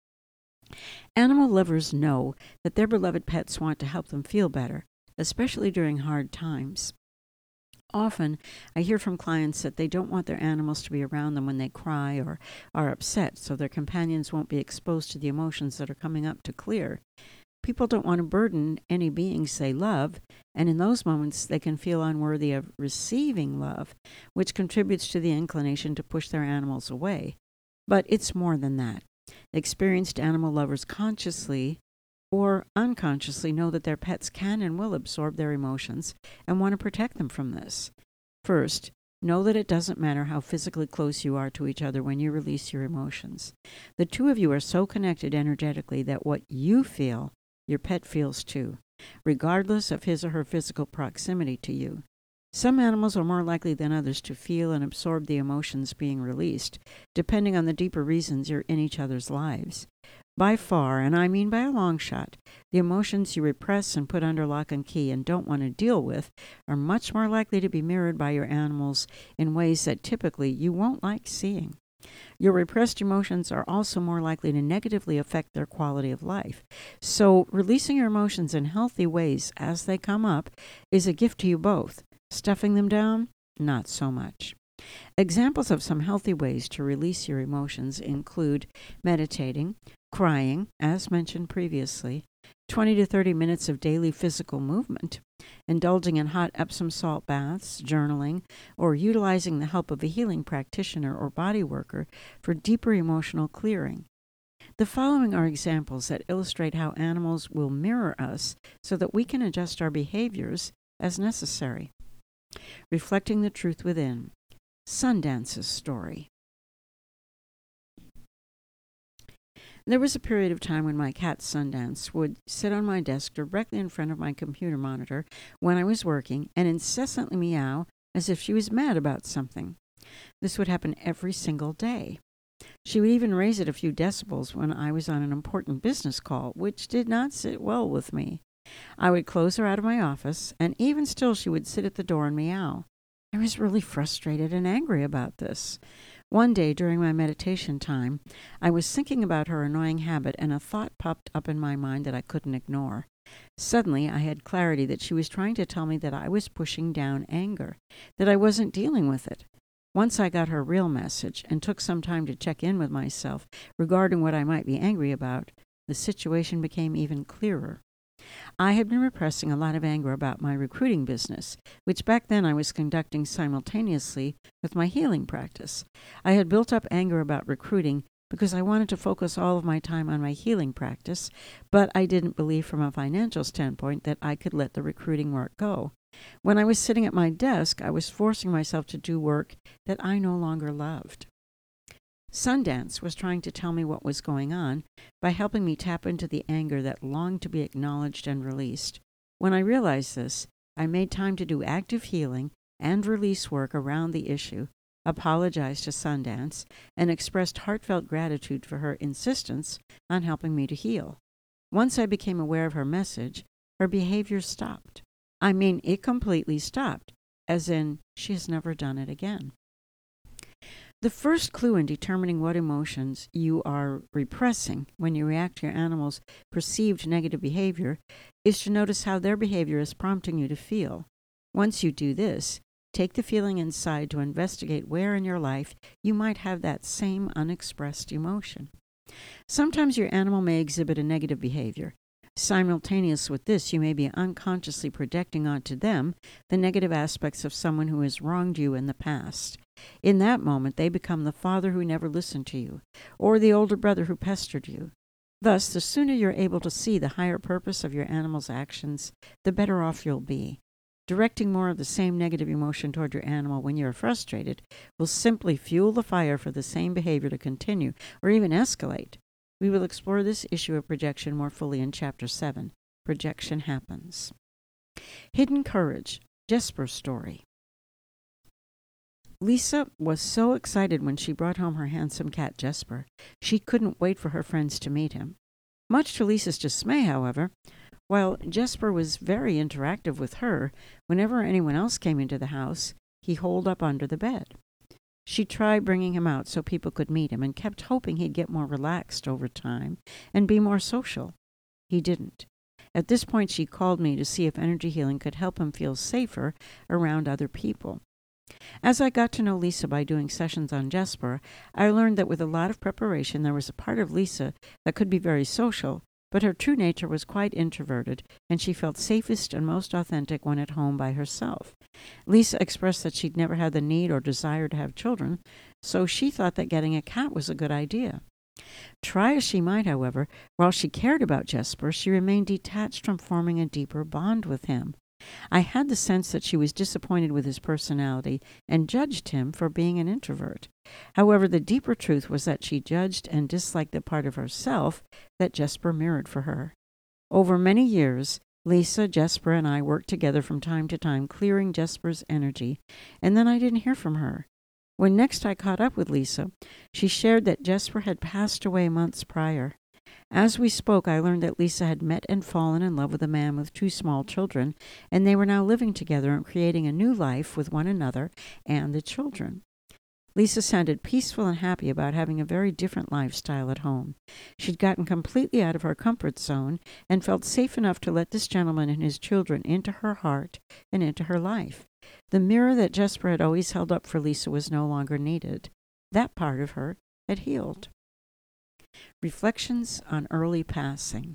Animal lovers know that their beloved pets want to help them feel better, especially during hard times. Often, I hear from clients that they don't want their animals to be around them when they cry or are upset, so their companions won't be exposed to the emotions that are coming up to clear. People don't want to burden any beings they love, and in those moments they can feel unworthy of receiving love, which contributes to the inclination to push their animals away. But it's more than that. Experienced animal lovers consciously or unconsciously know that their pets can and will absorb their emotions and want to protect them from this. First, know that it doesn't matter how physically close you are to each other when you release your emotions. The two of you are so connected energetically that what you feel, your pet feels too, regardless of his or her physical proximity to you. Some animals are more likely than others to feel and absorb the emotions being released, depending on the deeper reasons you're in each other's lives. By far, and I mean by a long shot, the emotions you repress and put under lock and key and don't want to deal with are much more likely to be mirrored by your animals in ways that typically you won't like seeing. Your repressed emotions are also more likely to negatively affect their quality of life. So, releasing your emotions in healthy ways as they come up is a gift to you both. Stuffing them down? Not so much. Examples of some healthy ways to release your emotions include meditating, crying, as mentioned previously, 20 to 30 minutes of daily physical movement, indulging in hot Epsom salt baths, journaling, or utilizing the help of a healing practitioner or body worker for deeper emotional clearing. The following are examples that illustrate how animals will mirror us so that we can adjust our behaviors as necessary. Reflecting the truth within. Sundance's story. There was a period of time when my cat Sundance would sit on my desk directly in front of my computer monitor when I was working and incessantly meow as if she was mad about something. This would happen every single day. She would even raise it a few decibels when I was on an important business call, which did not sit well with me. I would close her out of my office, and even still she would sit at the door and meow. I was really frustrated and angry about this. One day during my meditation time, I was thinking about her annoying habit, and a thought popped up in my mind that I couldn't ignore. Suddenly, I had clarity that she was trying to tell me that I was pushing down anger, that I wasn't dealing with it. Once I got her real message and took some time to check in with myself regarding what I might be angry about, the situation became even clearer. I had been repressing a lot of anger about my recruiting business, which back then I was conducting simultaneously with my healing practice. I had built up anger about recruiting because I wanted to focus all of my time on my healing practice, but I didn't believe from a financial standpoint that I could let the recruiting work go. When I was sitting at my desk, I was forcing myself to do work that I no longer loved. Sundance was trying to tell me what was going on by helping me tap into the anger that longed to be acknowledged and released. When I realized this, I made time to do active healing and release work around the issue, apologized to Sundance, and expressed heartfelt gratitude for her insistence on helping me to heal. Once I became aware of her message, her behavior stopped. I mean, it completely stopped, as in, she has never done it again. The first clue in determining what emotions you are repressing when you react to your animal's perceived negative behavior is to notice how their behavior is prompting you to feel. Once you do this, take the feeling inside to investigate where in your life you might have that same unexpressed emotion. Sometimes your animal may exhibit a negative behavior. Simultaneous with this, you may be unconsciously projecting onto them the negative aspects of someone who has wronged you in the past. In that moment, they become the father who never listened to you, or the older brother who pestered you. Thus, the sooner you're able to see the higher purpose of your animal's actions, the better off you'll be. Directing more of the same negative emotion toward your animal when you're frustrated will simply fuel the fire for the same behavior to continue or even escalate. We will explore this issue of projection more fully in Chapter 7, Projection Happens. Hidden Courage, Jesper's story. Lisa was so excited when she brought home her handsome cat Jesper. She couldn't wait for her friends to meet him. Much to Lisa's dismay, however, while Jesper was very interactive with her, whenever anyone else came into the house, he holed up under the bed. She tried bringing him out so people could meet him and kept hoping he'd get more relaxed over time and be more social. He didn't. At this point, she called me to see if energy healing could help him feel safer around other people. As I got to know Lisa by doing sessions on Jesper, I learned that with a lot of preparation, there was a part of Lisa that could be very social, but her true nature was quite introverted, and she felt safest and most authentic when at home by herself. Lisa expressed that she'd never had the need or desire to have children, so she thought that getting a cat was a good idea. Try as she might, however, while she cared about Jesper, she remained detached from forming a deeper bond with him. I had the sense that she was disappointed with his personality and judged him for being an introvert. However, the deeper truth was that she judged and disliked the part of herself that Jesper mirrored for her. Over many years, Lisa, Jesper, and I worked together from time to time, clearing Jesper's energy, and then I didn't hear from her. When next I caught up with Lisa, she shared that Jesper had passed away months prior. As we spoke, I learned that Lisa had met and fallen in love with a man with 2 small children, and they were now living together and creating a new life with one another and the children. Lisa sounded peaceful and happy about having a very different lifestyle at home. She'd gotten completely out of her comfort zone and felt safe enough to let this gentleman and his children into her heart and into her life. The mirror that Jesper had always held up for Lisa was no longer needed. That part of her had healed. Reflections on Early Passing.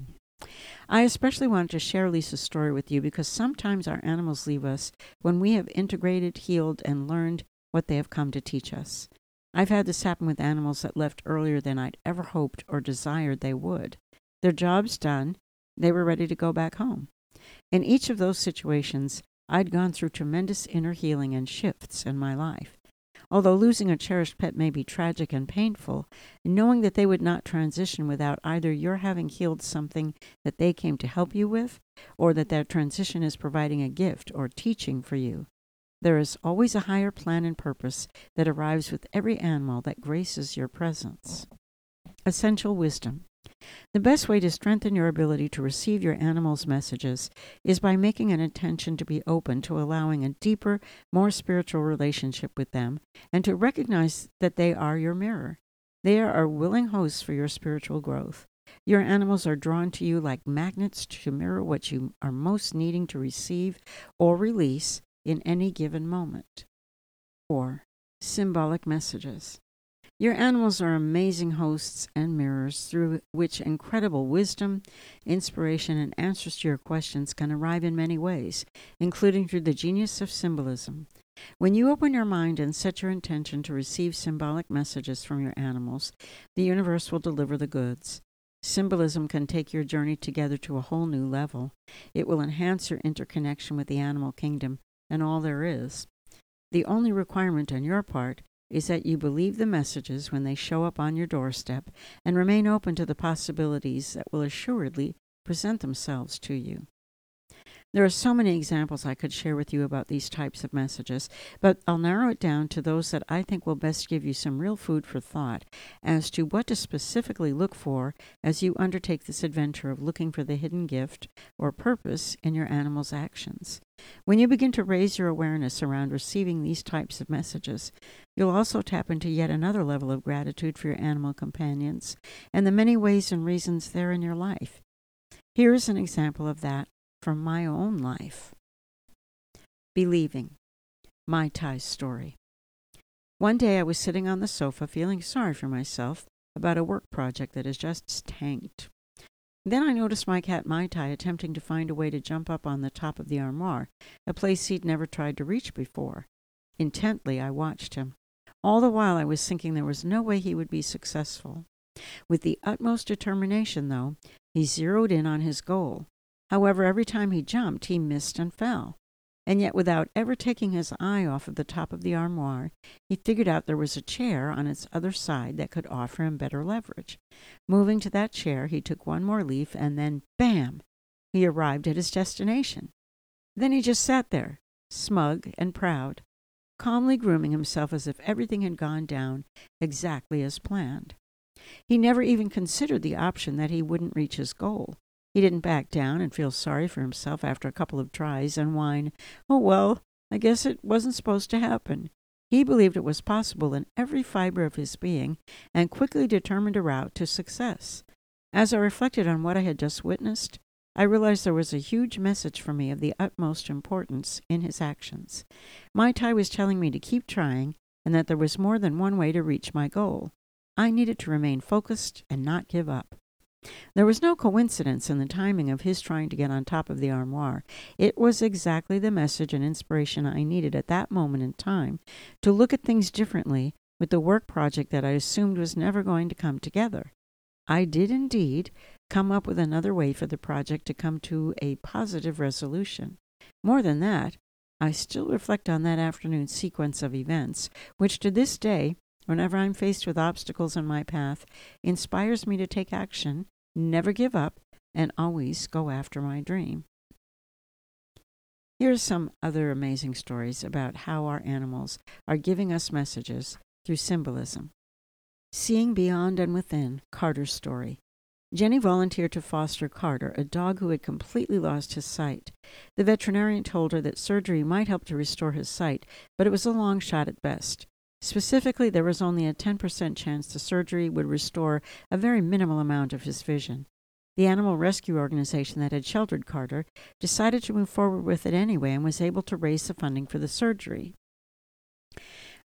I especially wanted to share Lisa's story with you because sometimes our animals leave us when we have integrated, healed, and learned what they have come to teach us. I've had this happen with animals that left earlier than I'd ever hoped or desired they would. Their job's done. They were ready to go back home. In each of those situations, I'd gone through tremendous inner healing and shifts in my life. Although losing a cherished pet may be tragic and painful, knowing that they would not transition without either your having healed something that they came to help you with, or that their transition is providing a gift or teaching for you. There is always a higher plan and purpose that arrives with every animal that graces your presence. Essential wisdom. The best way to strengthen your ability to receive your animal's messages is by making an intention to be open to allowing a deeper, more spiritual relationship with them and to recognize that they are your mirror. They are willing hosts for your spiritual growth. Your animals are drawn to you like magnets to mirror what you are most needing to receive or release in any given moment. 4. Symbolic messages. Your animals are amazing hosts and mirrors through which incredible wisdom, inspiration, and answers to your questions can arrive in many ways, including through the genius of symbolism. When you open your mind and set your intention to receive symbolic messages from your animals, the universe will deliver the goods. Symbolism can take your journey together to a whole new level. It will enhance your interconnection with the animal kingdom and all there is. The only requirement on your part is that you believe the messages when they show up on your doorstep and remain open to the possibilities that will assuredly present themselves to you. There are so many examples I could share with you about these types of messages, but I'll narrow it down to those that I think will best give you some real food for thought as to what to specifically look for as you undertake this adventure of looking for the hidden gift or purpose in your animal's actions. When you begin to raise your awareness around receiving these types of messages, you'll also tap into yet another level of gratitude for your animal companions and the many ways and reasons they're in your life. Here is an example of that from my own life. Believing. Mai Tai's story. One day I was sitting on the sofa feeling sorry for myself about a work project that has just tanked. Then I noticed my cat Mai Tai attempting to find a way to jump up on the top of the armoire, a place he'd never tried to reach before. Intently I watched him. All the while I was thinking there was no way he would be successful. With the utmost determination, though, he zeroed in on his goal. However, every time he jumped, he missed and fell. And yet, without ever taking his eye off of the top of the armoire, he figured out there was a chair on its other side that could offer him better leverage. Moving to that chair, he took one more leap, and then, bam! He arrived at his destination. Then he just sat there, smug and proud, calmly grooming himself as if everything had gone down exactly as planned. He never even considered the option that he wouldn't reach his goal. He didn't back down and feel sorry for himself after a couple of tries and whine, "Oh, well, I guess it wasn't supposed to happen." He believed it was possible in every fiber of his being and quickly determined a route to success. As I reflected on what I had just witnessed, I realized there was a huge message for me of the utmost importance in his actions. Mai Tai was telling me to keep trying and that there was more than one way to reach my goal. I needed to remain focused and not give up. There was no coincidence in the timing of his trying to get on top of the armoire. It was exactly the message and inspiration I needed at that moment in time to look at things differently with the work project that I assumed was never going to come together. I did indeed come up with another way for the project to come to a positive resolution. More than that, I still reflect on that afternoon's sequence of events, which to this day, whenever I'm faced with obstacles in my path, inspires me to take action, never give up, and always go after my dream. Here are some other amazing stories about how our animals are giving us messages through symbolism. Seeing Beyond and Within, Carter's story. Jenny volunteered to foster Carter, a dog who had completely lost his sight. The veterinarian told her that surgery might help to restore his sight, but it was a long shot at best. Specifically, there was only a 10% chance the surgery would restore a very minimal amount of his vision. The animal rescue organization that had sheltered Carter decided to move forward with it anyway and was able to raise the funding for the surgery.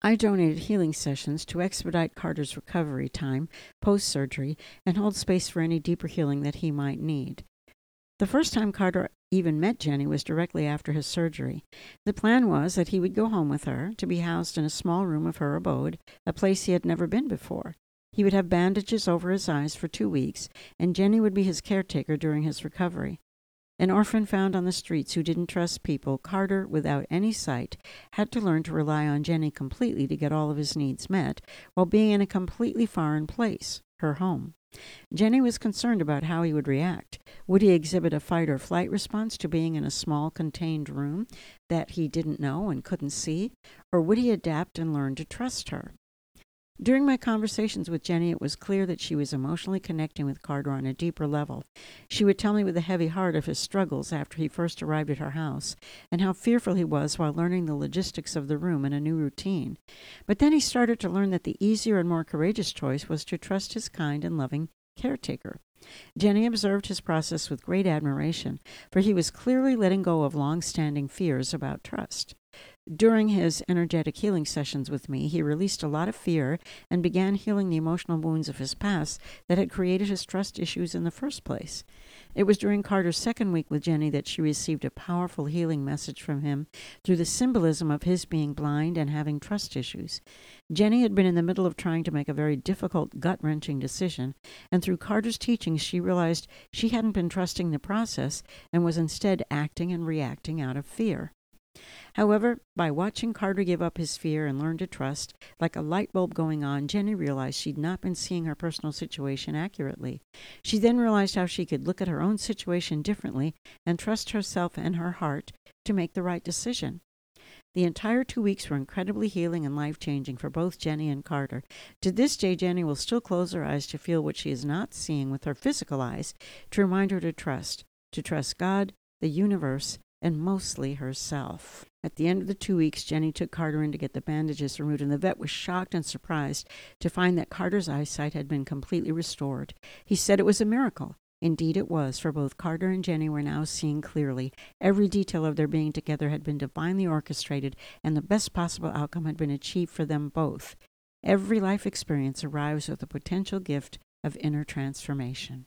I donated healing sessions to expedite Carter's recovery time post-surgery and hold space for any deeper healing that he might need. The first time Carter even met Jenny was directly after his surgery. The plan was that he would go home with her, to be housed in a small room of her abode, a place he had never been before. He would have bandages over his eyes for 2 weeks, and Jenny would be his caretaker during his recovery. An orphan found on the streets who didn't trust people, Carter, without any sight, had to learn to rely on Jenny completely to get all of his needs met, while being in a completely foreign place, her home. Jenny was concerned about how he would react. Would he exhibit a fight or flight response to being in a small, contained room that he didn't know and couldn't see? Or would he adapt and learn to trust her? During my conversations with Jenny, it was clear that she was emotionally connecting with Carter on a deeper level. She would tell me with a heavy heart of his struggles after he first arrived at her house, and how fearful he was while learning the logistics of the room and a new routine. But then he started to learn that the easier and more courageous choice was to trust his kind and loving caretaker. Jenny observed his process with great admiration, for he was clearly letting go of long-standing fears about trust. During his energetic healing sessions with me, he released a lot of fear and began healing the emotional wounds of his past that had created his trust issues in the first place. It was during Carter's second week with Jenny that she received a powerful healing message from him through the symbolism of his being blind and having trust issues. Jenny had been in the middle of trying to make a very difficult, gut-wrenching decision, and through Carter's teachings she realized she hadn't been trusting the process and was instead acting and reacting out of fear. However, by watching Carter give up his fear and learn to trust, like a light bulb going on, Jenny realized she'd not been seeing her personal situation accurately. She then realized how she could look at her own situation differently and trust herself and her heart to make the right decision. The entire 2 weeks were incredibly healing and life-changing for both Jenny and Carter. To this day, Jenny will still close her eyes to feel what she is not seeing with her physical eyes, to remind her to trust God, the universe, and mostly herself. At the end of the 2 weeks, Jenny took Carter in to get the bandages removed, and the vet was shocked and surprised to find that Carter's eyesight had been completely restored. He said it was a miracle. Indeed it was, for both Carter and Jenny were now seeing clearly. Every detail of their being together had been divinely orchestrated, and the best possible outcome had been achieved for them both. Every life experience arrives with a potential gift of inner transformation.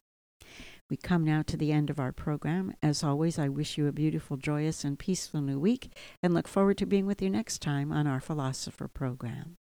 We come now to the end of our program. As always, I wish you a beautiful, joyous, and peaceful new week, and look forward to being with you next time on our Philosopher program.